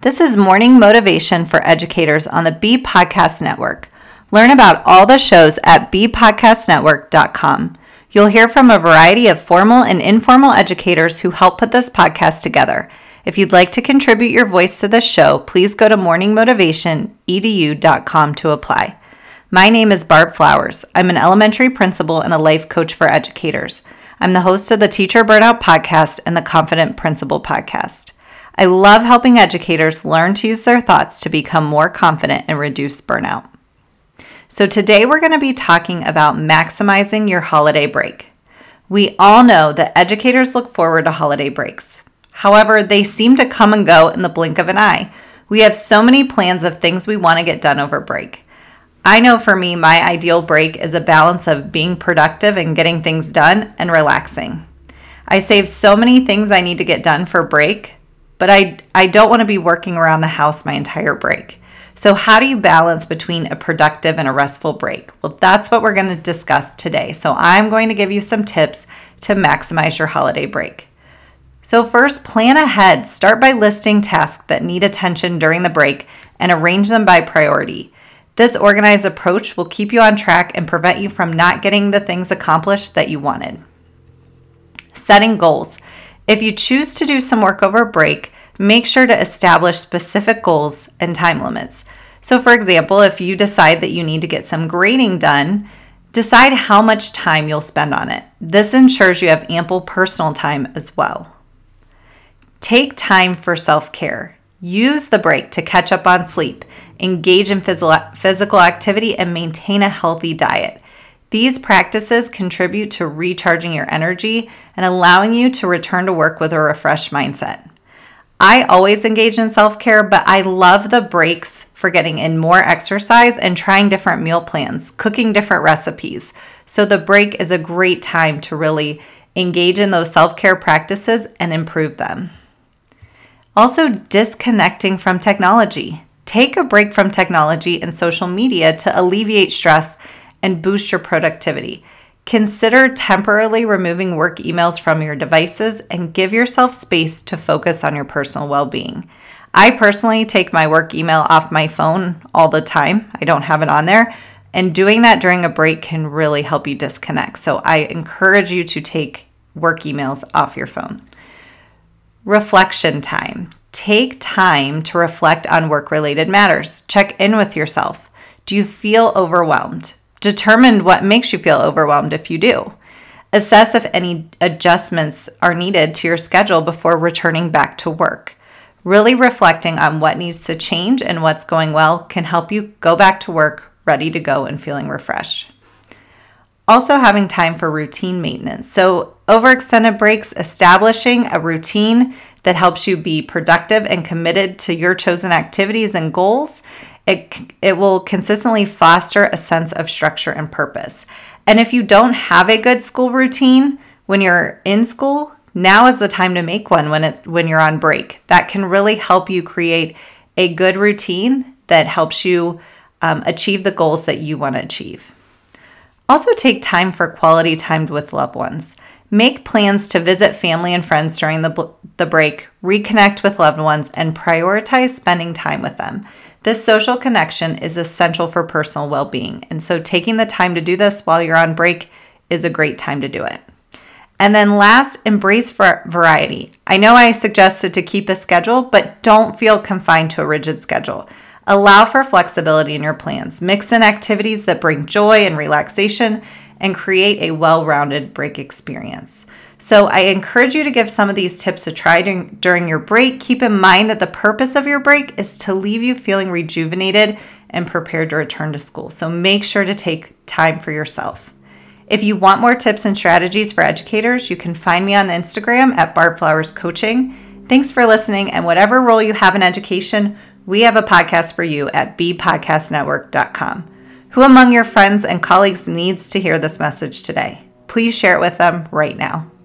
This is Morning Motivation for Educators on the Bee Podcast Network. Learn about all the shows at beepodcastnetwork.com. You'll hear from a variety of formal and informal educators who help put this podcast together. If you'd like to contribute your voice to this show, please go to morningmotivationedu.com to apply. My name is Barb Flowers. I'm an elementary principal and a life coach for educators. I'm the host of the Teacher Burnout Podcast and the Confident Principal Podcast. I love helping educators learn to use their thoughts to become more confident and reduce burnout. So today we're going to be talking about maximizing your holiday break. We all know that educators look forward to holiday breaks. However, they seem to come and go in the blink of an eye. We have so many plans of things we want to get done over break. I know for me, my ideal break is a balance of being productive and getting things done and relaxing. I save so many things I need to get done for break, but I don't want to be working around the house my entire break. So how do you balance between a productive and a restful break? Well, that's what we're going to discuss today. So I'm going to give you some tips to maximize your holiday break. So first, plan ahead. Start by listing tasks that need attention during the break and arrange them by priority. This organized approach will keep you on track and prevent you from not getting the things accomplished that you wanted. Setting goals. If you choose to do some work over break, make sure to establish specific goals and time limits. So for example, if you decide that you need to get some grading done, decide how much time you'll spend on it. This ensures you have ample personal time as well. Take time for self-care. Use the break to catch up on sleep, engage in physical activity, and maintain a healthy diet. These practices contribute to recharging your energy and allowing you to return to work with a refreshed mindset. I always engage in self-care, but I love the breaks for getting in more exercise and trying different meal plans, cooking different recipes. So the break is a great time to really engage in those self-care practices and improve them. Also, disconnecting from technology. Take a break from technology and social media to alleviate stress and boost your productivity. Consider temporarily removing work emails from your devices and give yourself space to focus on your personal well-being. I personally take my work email off my phone all the time. I don't have it on there. And doing that during a break can really help you disconnect. So I encourage you to take work emails off your phone. Reflection time. Take time to reflect on work-related matters. Check in with yourself. Do you feel overwhelmed? Determine what makes you feel overwhelmed if you do. Assess if any adjustments are needed to your schedule before returning back to work. Really reflecting on what needs to change and what's going well can help you go back to work ready to go and feeling refreshed. Also having time for routine maintenance. So overextended breaks, establishing a routine that helps you be productive and committed to your chosen activities and goals. It will consistently foster a sense of structure and purpose. And if you don't have a good school routine when you're in school, now is the time to make one when you're on break. That can really help you create a good routine that helps you achieve the goals that you want to achieve. Also take time for quality time with loved ones. Make plans to visit family and friends during the break, reconnect with loved ones, and prioritize spending time with them. This social connection is essential for personal well-being, and so taking the time to do this while you're on break is a great time to do it. And then last, embrace variety. I know I suggested to keep a schedule, but don't feel confined to a rigid schedule. Allow for flexibility in your plans. Mix in activities that bring joy and relaxation and create a well-rounded break experience. So I encourage you to give some of these tips a try during your break. Keep in mind that the purpose of your break is to leave you feeling rejuvenated and prepared to return to school. So make sure to take time for yourself. If you want more tips and strategies for educators, you can find me on Instagram at Barb Flowers Coaching. Thanks for listening, and whatever role you have in education, we have a podcast for you at beepodcastnetwork.com. Who among your friends and colleagues needs to hear this message today? Please share it with them right now.